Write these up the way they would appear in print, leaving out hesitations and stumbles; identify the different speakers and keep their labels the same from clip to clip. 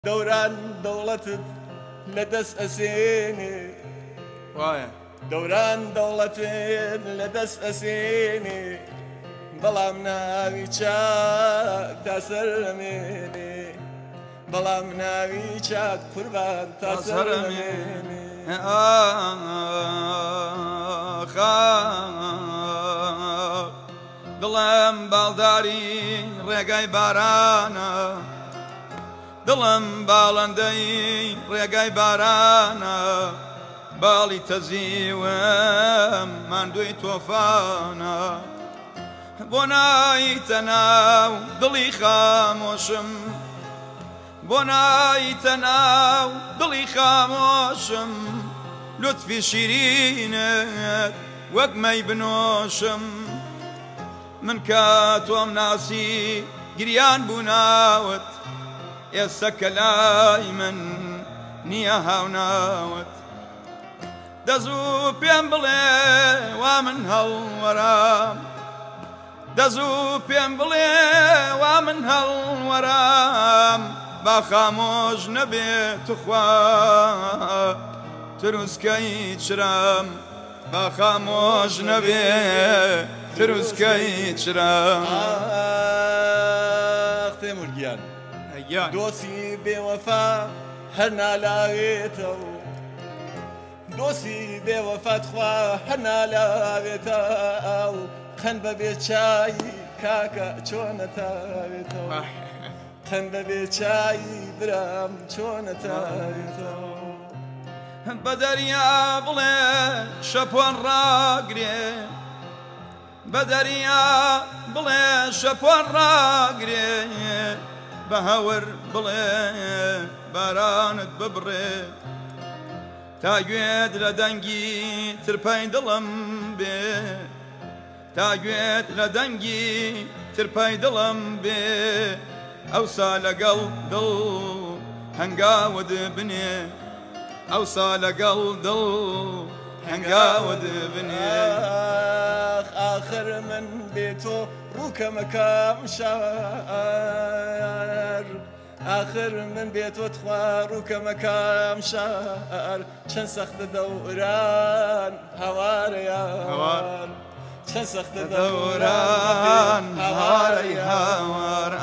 Speaker 1: دوران دەوڵەتت لەدەست ئەسێنێ
Speaker 2: وایە
Speaker 1: دەوران دەوڵەتت لەدەست ئەسێنێ بەڵام ناوی چاک تا سەرمێنێ بەڵام ناوی چاک قوربان تا سەرمێنێ
Speaker 2: دڵم باڵداری ڕێگای بارانە دڵم باڵندەی ڕێگای بارانە باڵی تەزیوم ماندووی تۆفانە بۆ نایتە ناو دڵی خامۆشم بۆ نایتە ناو دڵی خامۆشم لوتفی شیرینت وەک مەی بنۆشم من کە تۆم ناسی گریان بوو ناوت ئێستا کە لای من نییە هاوناوت دەزوو پێم بڵێ وا من هەڵوەرام دەزوو پێم بڵێ وا من هەڵوەرام با خامۆش نەبێت توخوا تروسکەی چرام با خامۆش نەبێت تروسکەی چرام
Speaker 1: تێمورگیان دۆسی بێوەفا هەر نالاوێتەوە دۆسی بێوەفات خوا هەر نالاوێتە ئەو قەن بەبێ چایی کاکە چۆنەتاوێتەوە قەن بەبێ چایی برام چۆنەتاوێتەوە
Speaker 2: بە دەریا بڵێ شەپۆن ڕاگرێ بە دەریا بڵێ شەپۆن ڕاگرێ بە هەور بڵێ بارانت ببڕێ تا گوێت لە دەنگی ترپەی دڵم بێ تا گوێت لە دەنگی ترپەی دڵم بێ ئەوسا لەگەڵ دڵ هەنگاوت بنێ ئەوسا لەگەڵ دڵ هەنگاوت بنێ
Speaker 1: آخر من بێتۆ ڕووکەمەکەم شار آخر من بێتۆ تخوا ڕووکەمەکەم شار چەند سەختە دەوران هەوارەیان چەند سەختە دەوران هەوارەی هاوار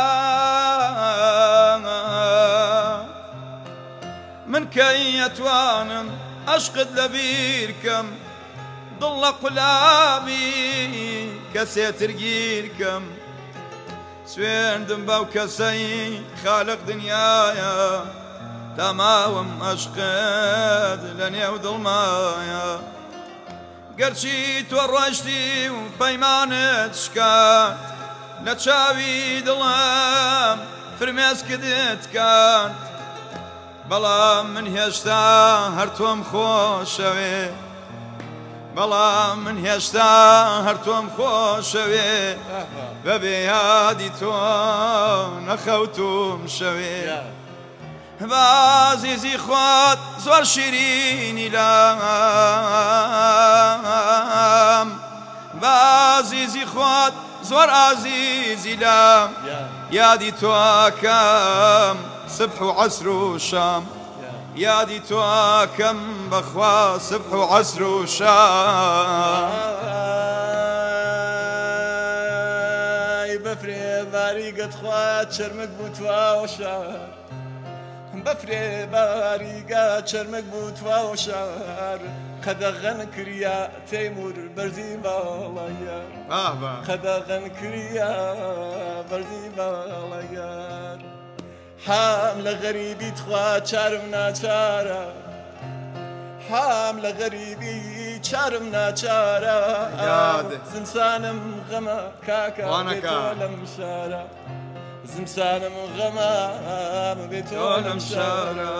Speaker 2: من کەی ئەتوانم عەشقت لەبیرکەم دڵ لە قولابی کەسێتر گیرکەم سوێندم بەو کەسەی خالق دنیایە تاماوم عەشقت لە نێو دڵمایە گەرچی تۆ ڕۆیشتی و پەیمانت شکات لە چاوی دڵم فرمێسکت کات بەڵام من هێشتا هەر تۆم خۆشەوێ بەڵام من هێشتا هەر تۆم خۆشەوێ بەبێ یادی تۆ نەخەوتوم شەوێ بازیزی خۆت زۆر شیرینی لام بازیزی خۆت زۆر ئازیزی لام یادی تۆکەم سبح و عەسر و شام یادی تۆکەم بەخوا سبح و عەسر و شام
Speaker 1: بەفرێ باریگەت خوا چەرمەک بوو تواوە شار بەفرێ باریگە چەرمەک بوو تواوە شار قەدەغەن کریا تەیمور بەرزی باڵەیە قەدەغەن کریا بەرزی باڵەیەر حام لە غەریبی تخوا چارم ناچارە حام لە غەریبی چارم ناچارە زمسانم غەمە کاکە بێتۆ لەم شارە زمسانم غەمە بێتۆ لەم شارە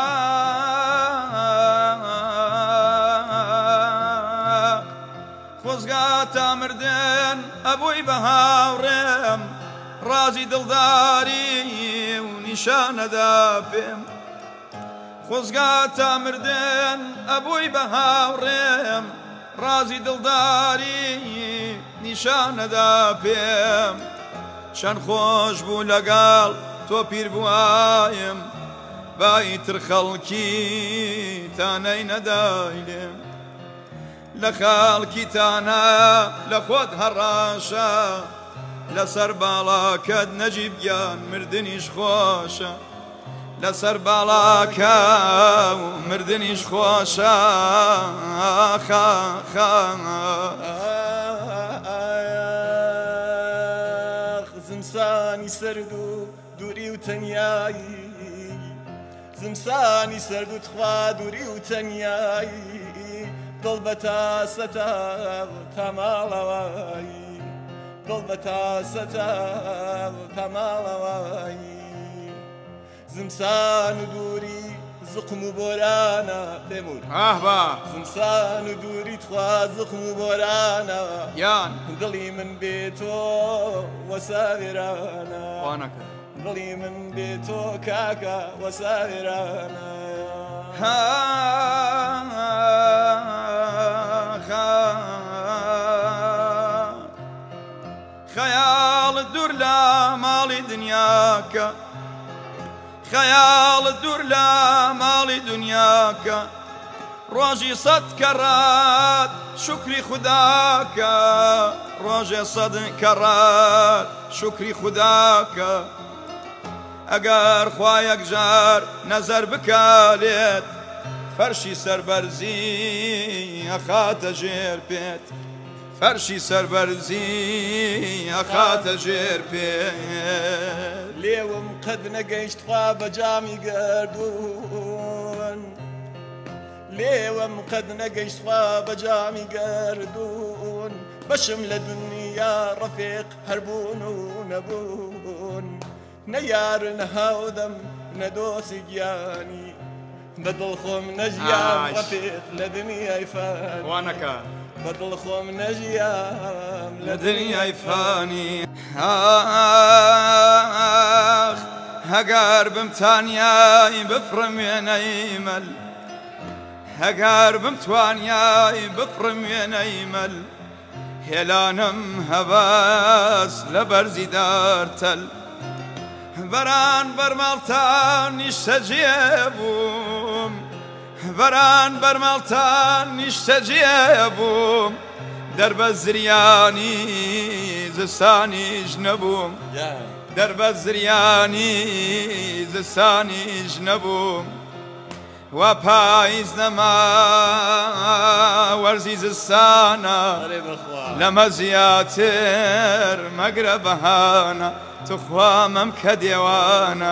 Speaker 2: خۆزگاتە مردن ئەبووی بە هاوڕێم ڕازی دڵداری و نیشانەدا پێم خۆزگاتە مردن ئەبووی بە هاوڕێم ڕازی دڵداری نیشانەدا پێم چەند خۆش بوو لەگەڵ تۆ پیر بوایم بایتر خەڵکی تانەی نەدای لێم لە خەڵکی تانە لە خۆت هەڕاشە لەسەر باڵاکەت نەجیبگیان مردنیش خۆشە لەسەر باڵاکە و مردنیش خۆشە
Speaker 1: زمسانی سرد و دووری و تەنیایی زمسانی سرد و تخوا دووری و تەنیایی دڵ بە تاسەتە تەماڵەوەی دڵ بە تاسەتە تەماڵەوەی زمسان و دووری زقم و بۆرانە تێمور زمسان و دووری تخوا زقم و بۆرانە
Speaker 2: یان
Speaker 1: دڵی من بێتۆ وەساوێرانە دڵی من بێتۆ کاکە وەساوێرانە
Speaker 2: خەیاڵت دوور لە ماڵی دنیاکە خەیاڵت دوور لە ماڵی دنیاکە ڕۆژی سەد کەڕات شکری خوداکە ڕۆژێ سەد کەڕات شکری خوداکە ئەگەر خوا یەکجار نەزەر بکالێت فەرشی سەربەرزی ئەخاتە ژێر پێت فەرشی سەربەرزی ئەخاتە ژێر پێت
Speaker 1: لێوم قەد نەگەیشت خوا بە جامی گەردوون لێوم قەد نەگەیشت خوا بە جامی گەردوون بەشم لە دنیا ڕەفیق هەربوون و نەبوون نەیارن هاودەم نەدۆسی گیانی بەدڵ خۆم نەژیان ڕەفیق لە دنیای فانی
Speaker 2: وانەکە
Speaker 1: بەدڵ خۆم نەژیان
Speaker 2: لە دنیای فانی هەگار بم تانیای بفڕم وێنەی مەل هەگار بم توانیای بفڕم وێنەی مەل هێلانم هەواس لە بەرزی دارتەل بەران بەرماڵتان نیشتەجێ بووم بەران بەرماڵتان نیشتەجێ بووم دەربە زریانی زستانیش نەبووم دەربە زریانی زستانیش نەبووم وا پاییز نەما وەرزی زستانە لەمە زیاتر مەگرە بەهانە تخوامم کە دێوانە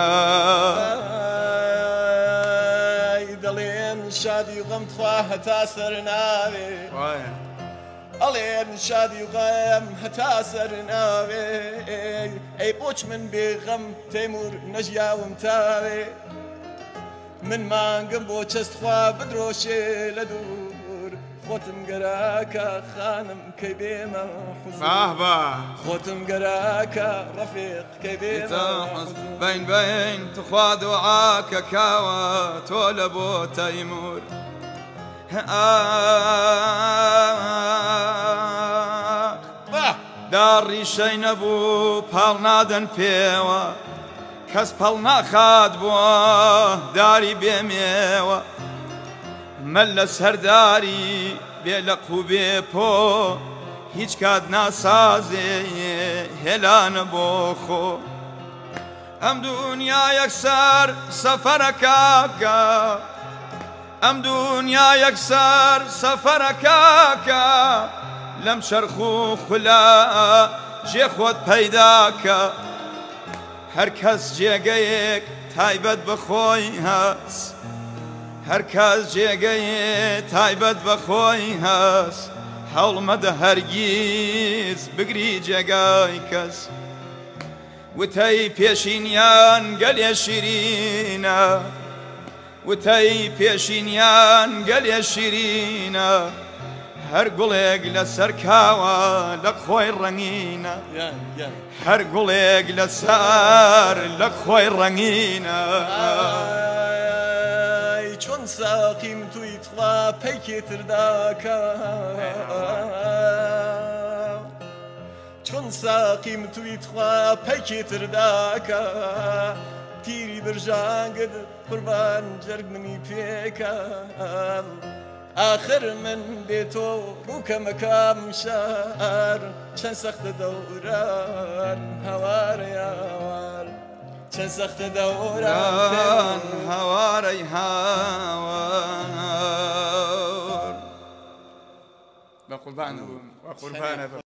Speaker 1: دەڵێن شادی و غەم تخوا هەتا سەر ناوێ ئەڵێن شادی و غەم هەتا سەر ناوێ ئەی بۆچ من بێغەم تەیمور نەژیاوم تاوێ من مانگم بۆ چەست خوا بدرۆشێ لە دوور خۆتم گەراکە خانم کەی بێمە خۆتم گەراکە ڕەفیق کەی بێمە
Speaker 2: بین بین تخوا دوعاکە کاوە تۆ لە بۆ تەیمور داڕیشەی نەبوو پاڵ نادەن پێوە کەس پەڵ ناخات بووە داری بێمێوە مەل لە سەرداری بێ لە قوبێ پۆ هیچ کات ناسازێ هێلانە بۆ خۆ ئەم دنیا یەکسەر سەفەرەکاکە ئەم دنیا یەکسەر سەفەرەکاکە لەم چەرخ و خولا جێ خۆت پەیداکە هەر کەس جێگەیەک تایبەت بەخۆی هەست هەر کەس جێگەیە تایبەت بەخۆی هەست هەوڵ مەدە هەرگیز بگری جێگای کەس وتەی پێشینیان گەلێ شیرینە وتەی پێشینیان گەلێ شیرینە هەر گوڵێک لەسەر کاوە لە خۆی ڕەنگینە هەر گوڵێک لەسەر لە خۆی ڕەنگینە
Speaker 1: چۆن ساقیم توی تخوا پەیکێتر داکە چۆن ساقی متویت خوا پەکی ترداکە تیری برژانگت قوربان جەرگ منی پێکە آخر من بێتۆ ڕووکەمەکەم شار چەند سەختە دەوران هەوارە یاوار چەند سەختە دەوران
Speaker 2: هەوارەی هاوار بە قوربانە بووم